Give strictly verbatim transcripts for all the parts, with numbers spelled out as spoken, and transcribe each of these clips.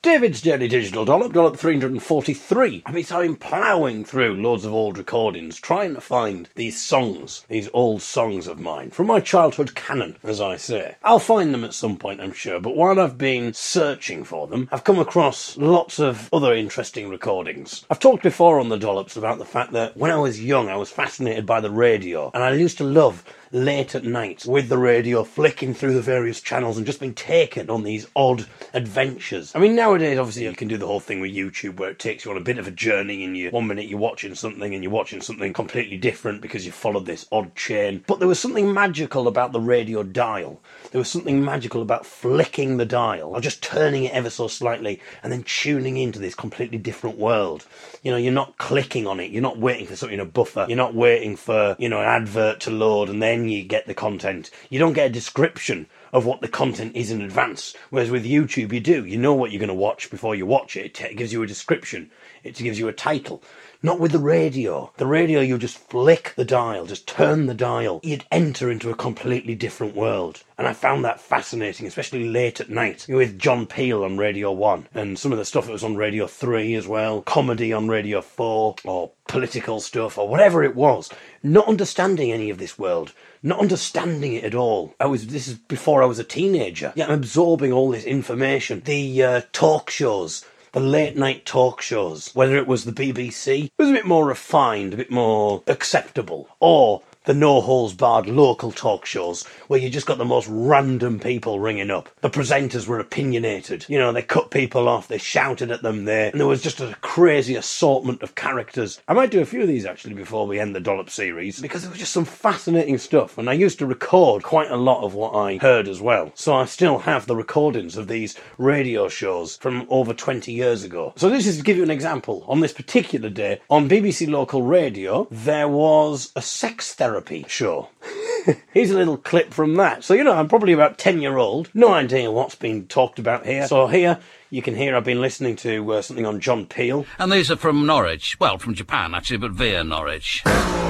David's Daily Digital Dollop, Dollop three hundred forty-three. I mean, so I'm ploughing through loads of old recordings, trying to find these songs, these old songs of mine, from my childhood canon, as I say. I'll find them at some point, I'm sure, but while I've been searching for them, I've come across lots of other interesting recordings. I've talked before on the Dollops about the fact that when I was young, I was fascinated by the radio, and I used to love late at night with the radio flicking through the various channels and just being taken on these odd adventures. I mean, nowadays obviously you can do the whole thing with YouTube where it takes you on a bit of a journey and you one minute you're watching something and you're watching something completely different because you followed this odd chain. But there was something magical about the radio dial. There was something magical about flicking the dial or just turning it ever so slightly and then tuning into this completely different world. You know, you're not clicking on it, you're not waiting for something to buffer, you're not waiting for, you know, an advert to load and then you get the content. You don't get a description of what the content is in advance. Whereas with YouTube, you do. You know what you're going to watch before you watch it. It gives you a description. It gives you a title. Not with the radio. The radio, you just flick the dial, just turn the dial. You'd enter into a completely different world. And I found that fascinating, especially late at night, with John Peel on Radio one. And some of the stuff that was on Radio three as well. Comedy on Radio four, or political stuff, or whatever it was. Not understanding any of this world. Not understanding it at all. I was. This is before I was a teenager. Yeah, I'm absorbing all this information. The uh, talk shows. The late night talk shows, whether it was the B B C, it was a bit more refined, a bit more acceptable, or the no-holds-barred local talk shows, where you just got the most random people ringing up. The presenters were opinionated. You know, they cut people off, they shouted at them there, and there was just a crazy assortment of characters. I might do a few of these, actually, before we end the Dollop series, because there was just some fascinating stuff, and I used to record quite a lot of what I heard as well. So I still have the recordings of these radio shows from over twenty years ago. So this is to give you an example. On this particular day, on B B C Local Radio, there was a sex therapy Therapy show. Here's a little clip from that. So, you know, I'm probably about ten year old. No idea what's been talked about here. So here, you can hear I've been listening to uh, something on John Peel. And these are from Norwich. Well, from Japan, actually, but via Norwich.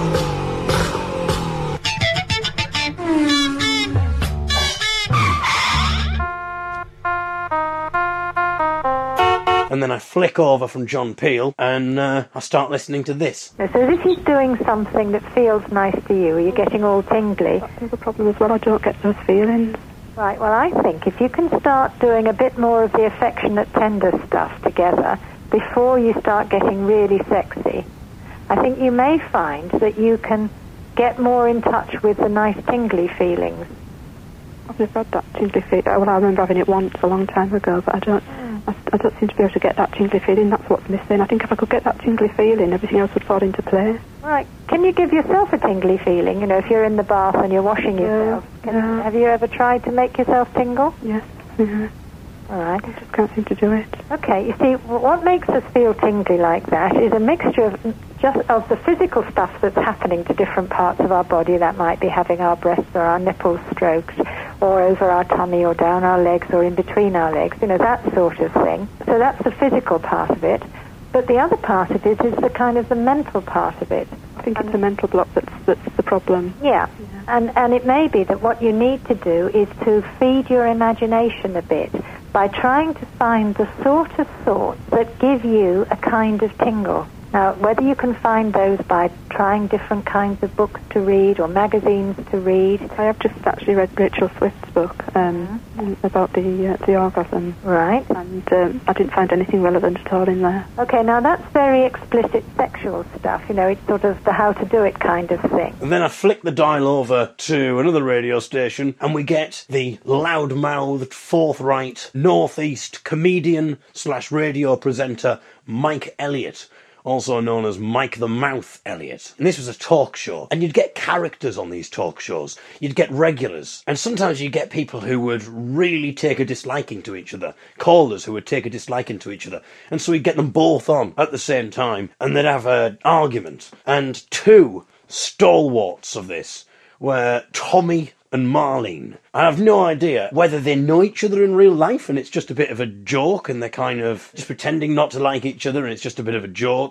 And then I flick over from John Peel and uh, I start listening to this. So this is doing something that feels nice to you. Are you getting all tingly? That's the problem as well. I don't get those feelings. Right, well, I think if you can start doing a bit more of the affectionate, tender stuff together before you start getting really sexy, I think you may find that you can get more in touch with the nice tingly feelings. I've never had that tingly feeling. Well, I remember having it once a long time ago, but I don't... I, I don't seem to be able to get that tingly feeling. That's what's missing. I think if I could get that tingly feeling, everything else would fall into place. Right. Can you give yourself a tingly feeling? You know, if you're in the bath and you're washing yourself. Yeah. Can, yeah. Have you ever tried to make yourself tingle? Yes. Yeah. All right. I just can't seem to do it. Okay. You see, what makes us feel tingly like that is a mixture of just of the physical stuff that's happening to different parts of our body. That might be having our breasts or our nipples stroked, or over our tummy, or down our legs, or in between our legs, you know, that sort of thing. So that's the physical part of it. But the other part of it is the kind of the mental part of it. I think and it's the mental block that's, that's the problem. Yeah. yeah. And, and it may be that what you need to do is to feed your imagination a bit by trying to find the sort of thoughts that give you a kind of tingle. Now, whether you can find those by trying different kinds of books to read or magazines to read. I have just actually read Rachel Swift's book um, mm-hmm. about the uh, the orgasm. Right. And um, I didn't find anything relevant at all in there. Okay, now that's very explicit sexual stuff. You know, it's sort of the how to do it kind of thing. And then I flick the dial over to another radio station and we get the loud-mouthed, forthright, northeast comedian slash radio presenter Mike Elliott, also known as Mike the Mouth Elliott. And this was a talk show. And you'd get characters on these talk shows. You'd get regulars. And sometimes you'd get people who would really take a disliking to each other. Callers who would take a disliking to each other. And so you'd get them both on at the same time. And they'd have an argument. And two stalwarts of this were Tommy and Marlene. I have no idea whether they know each other in real life and it's just a bit of a joke and they're kind of just pretending not to like each other and it's just a bit of a joke,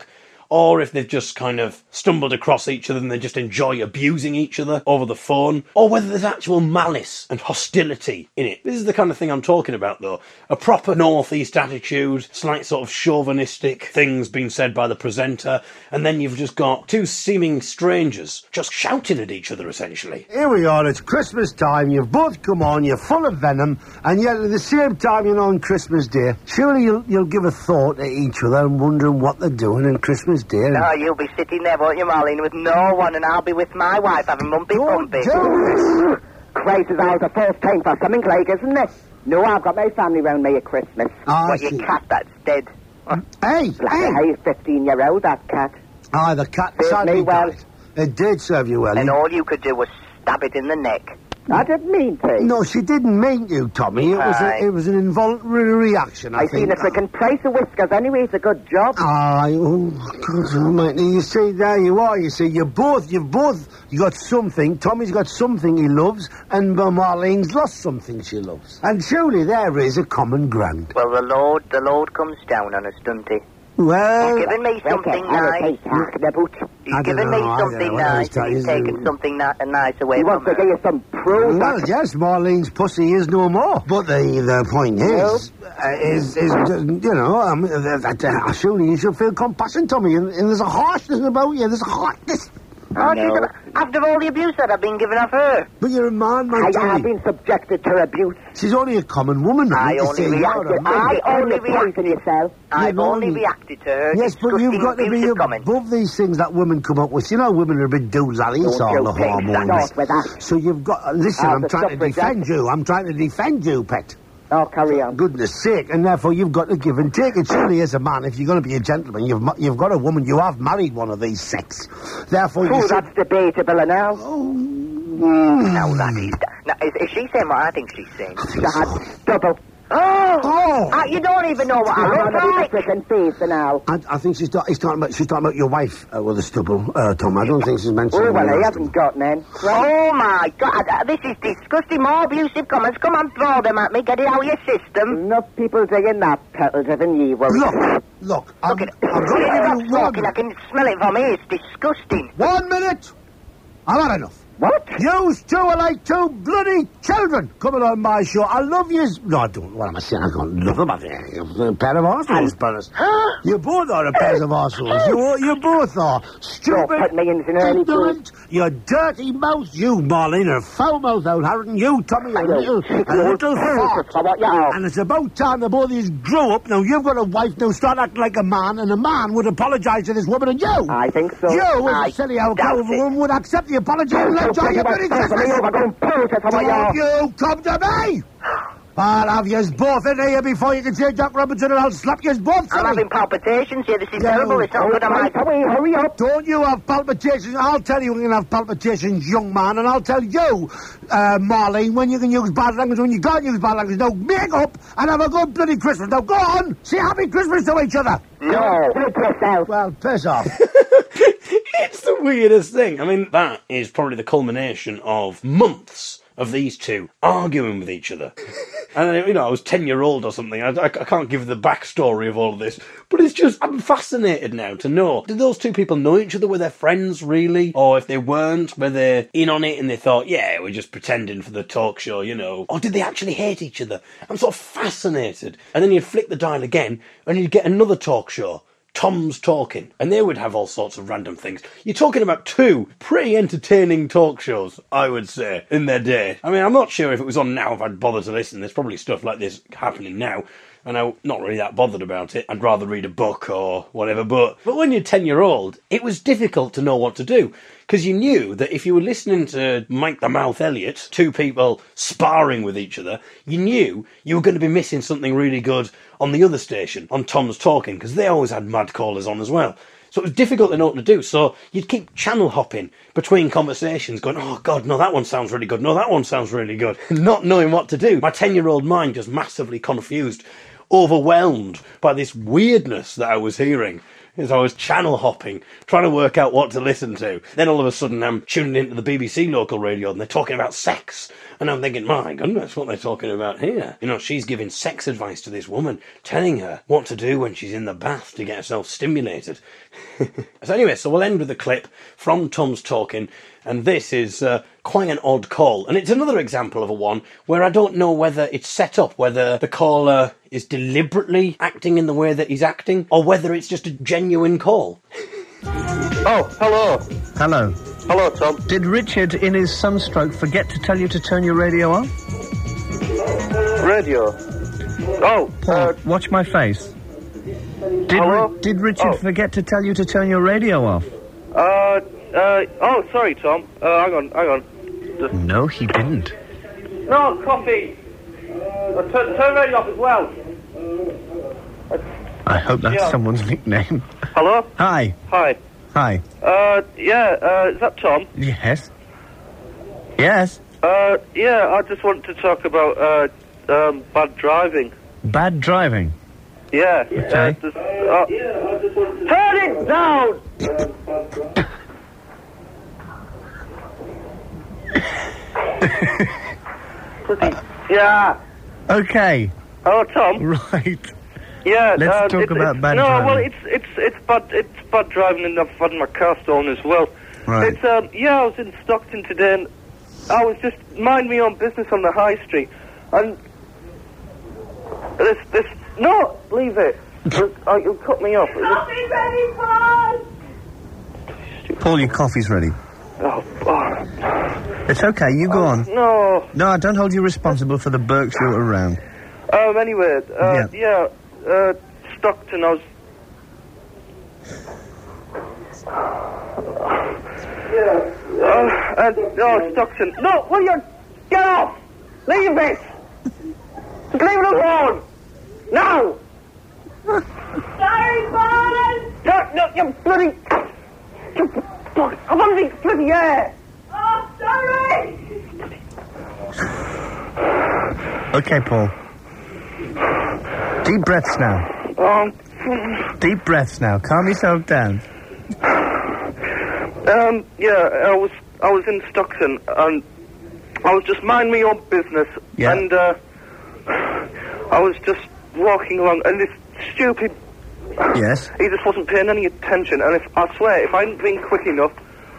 or if they've just kind of stumbled across each other and they just enjoy abusing each other over the phone, or whether there's actual malice and hostility in it. This is the kind of thing I'm talking about, though. A proper northeast attitude, slight sort of chauvinistic things being said by the presenter, and then you've just got two seeming strangers just shouting at each other, essentially. Here we are, it's Christmas time, you've both come on, you're full of venom, and yet at the same time, you know, on Christmas Day, surely you'll, you'll give a thought at each other and wondering what they're doing on Christmas Day. And... No, you'll be sitting there, won't you, Marlene, with no one, and I'll be with my wife having mumpy Don't bumpy. do this! Christ, is out the first time for something like, isn't it? No, I've got my family round me at Christmas. Ah, What, I your see. cat that's dead? Hey, Like hey! a fifteen-year-old, that cat. Ah, the cat Served sadly me well. died. It did serve you well. And You- all you could do was stab it in the neck. I didn't mean to. No, she didn't mean you, Tommy. It was Aye. a, it was an involuntary reaction, I, I think. seen a frickin' price of whiskers anyway, it's a good job. Aye, oh, God almighty. You see, there you are, you see, you both, you've both, you got something, Tommy's got something he loves, and Marlene's lost something she loves. And surely there is a common ground. Well, the Lord, the Lord comes down on us, doesn't he? Well... He's given me something nice. He's I given don't me know, I don't something know what I was nice, and telling he's you. taken something ni- nice away he from wants to give you some proof. Well, yes, Marlene's pussy is no more. But the the point is, uh, is, is, you know, um, that, that, uh, surely you should feel compassion, Tommy, and, and there's a harshness about you, there's a harshness. Oh, she's a, after all the abuse that I've been giving off her. But you're a man, my I Tommy. have been subjected to abuse. She's only a common woman. I you only see, reacted. you're a man. I only reacted. Yourself. I've You've only only- reacted to her. Yes, but you've disgusting got to be abusive comments. above these things that women come up with. You know, women are a bit doolally, it's Don't all you the please hormones. start with that. So you've got... uh, Listen, Ah, I'm the trying to suffragette. defend you. I'm trying to defend you, pet. Oh, carry on. Goodness sake, and therefore you've got to give and take. It surely as a man, if you're going to be a gentleman, you've mu- you've got a woman, you have married one of these sex. Therefore you Oh, should... that's debatable now. Oh, Now that is... Now, is, is she saying what I think she's saying? That's double. Oh! Oh! Ah, you don't even know what I look like. Frickin' face now. I, I think she's, ta- he's talking about she's talking about your wife uh, with the stubble, uh, Tom. I don't think she's mentioned. Oh, well, your he husband. hasn't got none. Oh, my God. uh, This is disgusting. More abusive comments. Come on, throw them at me. Get it out of your system. Enough people digging that petal driven ye worry. Look, look, I'm, Look at it. I'm going to give you one, Talking, I can smell it from here. It's disgusting. one minute. I've had enough. What? You two are like two bloody children coming on my show. I love you. No, I don't. What am I saying? I can't love them. You're a pair of arseholes, brothers. You both are a pair of arseholes. You, you both are. Stupid. Don't put me in an early ignorant. You dirty mouth. You, Marlene, are foul mouth old Harrington. You, Tommy, a little, a little fart. For what you are. And it's about time the both of you grow up. Now, you've got a wife. Now, start acting like a man. And a man would apologise to this woman. And you. I think so. You, as I a silly old doubt cow of a it. woman, would accept the apology and let you your bloody Christmas. Don't you come to me! I'll have yous both in here before you can say Jack Robinson, and I'll slap yous both. I'm silly. having palpitations here. This is Yeah, terrible. no. It's not good on my... Hurry, hurry up. Don't you have palpitations? I'll tell you when you can have palpitations, young man, and I'll tell you, uh, Marlene, when you can use bad language, when you can't use bad language. Now, make up and have a good bloody Christmas. Now, go on. Say Happy Christmas to each other. No. Do it yourself. Well, piss off. It's the weirdest thing. I mean, that is probably the culmination of months of these two arguing with each other. And, you know, I was ten year old or something. I, I, I can't give the backstory of all of this. But it's just, I'm fascinated now to know, did those two people know each other? Were they friends, really? Or if they weren't, were they in on it and they thought, yeah, we're just pretending for the talk show, you know? Or did they actually hate each other? I'm sort of fascinated. And then you'd flick the dial again and you'd get another talk show. Tom's Talking, and they would have all sorts of random things. You're talking about two pretty entertaining talk shows, I would say, in their day. I mean, I'm not sure if it was on now if I'd bother to listen. There's probably stuff like this happening now, and I'm not really that bothered about it. I'd rather read a book or whatever, but, but when you're ten-year-old, it was difficult to know what to do, because you knew that if you were listening to Mike the Mouth Elliott, two people sparring with each other, you knew you were going to be missing something really good on the other station, on Tom's Talking, because they always had mad callers on as well. So it was difficult to know what to do. So you'd keep channel hopping between conversations, going, oh, God, no, that one sounds really good. No, that one sounds really good. Not knowing what to do. My ten-year-old mind just massively confused, overwhelmed by this weirdness that I was hearing. as I was channel hopping, trying to work out what to listen to. Then all of a sudden I'm tuning into the B B C local radio and they're talking about sex. And I'm thinking, my goodness, what they're talking about here. You know, she's giving sex advice to this woman, telling her what to do when she's in the bath to get herself stimulated. So anyway, so we'll end with a clip from Tom's Talking, and this is uh, quite an odd call. And it's another example of a one where I don't know whether it's set up, whether the caller is deliberately acting in the way that he's acting, or whether it's just a genuine call. Oh, hello. Hello. Hello, Tom. Did Richard, in his sunstroke, forget to tell you to turn your radio on? Radio? Oh, Paul, uh... watch my face. Did, hello? Ri- did Richard oh. forget to tell you to turn your radio off? Uh, uh... Oh, sorry, Tom. Uh, hang on, hang on. Just... No, he didn't. No, coffee! Uh, turn, turn radio off as well. I hope that's yeah. someone's nickname. Hello? Hi. Hi. Hi. Uh, yeah, uh, is that Tom? Yes. Yes. Uh, yeah, I just want to talk about, uh, um, bad driving. Bad driving? Yeah. Okay. Uh, just, uh, yeah, I just want to... Turn it down! Yeah. Okay. Oh, Tom. Right. Yeah. Let's uh, talk it, about it, bad no, driving. well, it's it's it's bad it's bad driving, and I've had my car stolen as well. Right. It's um yeah, I was in Stockton today, and I was just mind my own business on the high street, and this this no, leave it. Oh, you'll cut me off. Coffee's ready, Paul! Paul, your coffee's ready. Oh, oh. It's okay, you go oh, on. No. No, I don't hold you responsible for the Burks you're around. Um, anyway, uh, yeah, yeah uh, Stockton, I was... Yeah. Uh, and, oh, Stockton. No, will you... Get off! Leave it! Just leave it alone! Now! Sorry, Paul! No, no, you bloody... You fuck... I'm on the bloody air! Oh, sorry! Okay, Paul. Deep breaths now. Um... Deep breaths now. Calm yourself down. Um, yeah, I was I was in Stockton, and I was just minding my own business, yeah. and uh, I was just walking along, and this stupid... Yes? He just wasn't paying any attention, and if I swear, if I hadn't been quick enough...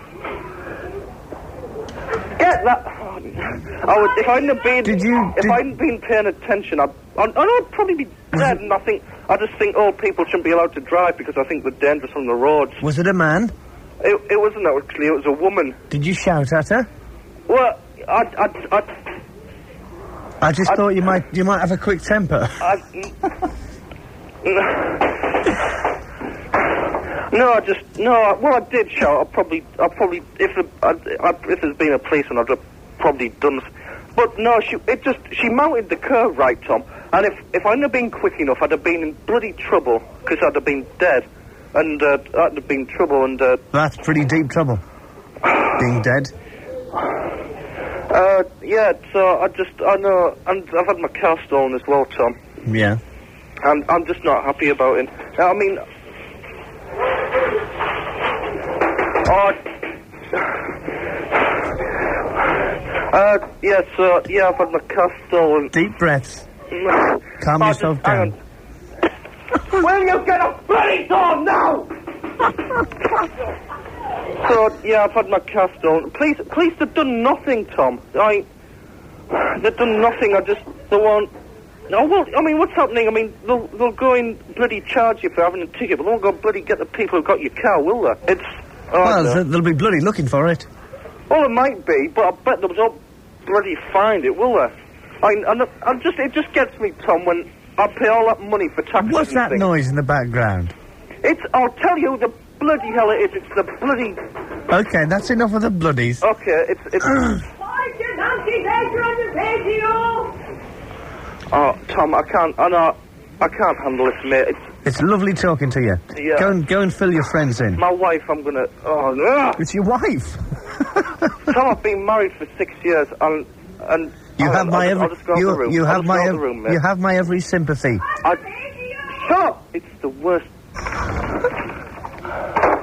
Get that... I would, if I hadn't have been... Did you... If did... I hadn't been paying attention, I'd, I'd, I'd probably be dead, and I think... I just think old people shouldn't be allowed to drive because I think they're dangerous on the roads. Was it a man? It, it wasn't actually, it was a woman. Did you shout at her? Well, I... I, I, I just I, thought you might you might have a quick temper. I, no, I just... No, well, I did shout. I probably... I probably... If, the, I, I, if there's been a policeman, I'd have probably done... But no, she it just... She mounted the curve right, Tom. And if, if I hadn't have been quick enough, I'd have been in bloody trouble, because I'd have been dead. And uh, that'd have been trouble, and... Uh, That's pretty deep trouble. Being dead. Uh, yeah, so I just... I know... And I've had my car stolen as well, Tom. Yeah. And I'm just not happy about it. I mean... Oh... Uh, yeah, so... Yeah, I've had my car stolen. Deep breaths. Calm oh, yourself just, down. Will you get a bloody door now? So, yeah, I've had my car stolen. Police, police have done nothing, Tom. I... They've done nothing, I just... They won't... No, well, I mean, what's happening? I mean, they'll, they'll go and bloody charge you for having a ticket, but they won't go bloody get the people who got your car, will they? It's... Oh, well, no. they'll be bloody looking for it. Well, it might be, but I bet they won't bloody find it, will they? I, and I just, it just gets me, Tom, when I pay all that money for taxes. What's and that things. noise in the background? It's, I'll tell you the bloody hell it is, it's the bloody... Okay, that's enough of the bloodies. Okay, it's... it's Sergeant Nancy Baker on the radio! Oh, Tom, I can't, I know, I can't handle this, mate. It's... It's lovely talking to you. Yeah. Go and, go and fill your friends in. My wife, I'm gonna... Oh, no! It's your wife. Tom, I've been married for six years, and... and You I'll, have my I'll, every... I'll just go out you the room. you I'll have just my go out ev- the room, mate. You have my every sympathy. I... Shut up! It's the worst...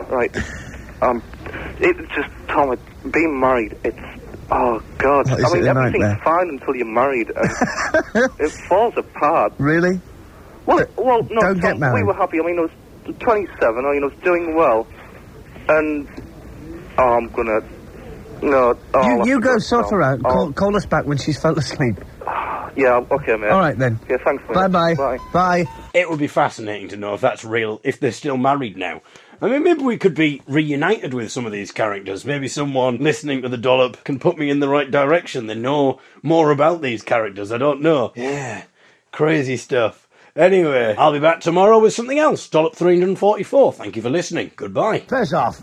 right. Um, it's just, Tom, it, being married, it's, oh, God. What, is I mean, it a everything's nightmare? fine until you're married, and it falls apart. Really? Well, well, no, Don't Tom, get married. we were happy. I mean, I was twenty-seven, I mean, I was doing well, and, oh, I'm gonna, no, oh, I'll You, have you to go sort now. her out. Oh, Call, call us back when she's fell asleep. yeah, okay, mate. All right, then. Yeah, thanks, mate. Bye-bye. Bye. Bye. It would be fascinating to know if that's real, if they're still married now. I mean, maybe we could be reunited with some of these characters. Maybe someone listening to the Dollop can put me in the right direction. They know more about these characters. I don't know. Yeah, crazy stuff. Anyway, I'll be back tomorrow with something else. Dollop three hundred forty-four. Thank you for listening. Goodbye. Piss off.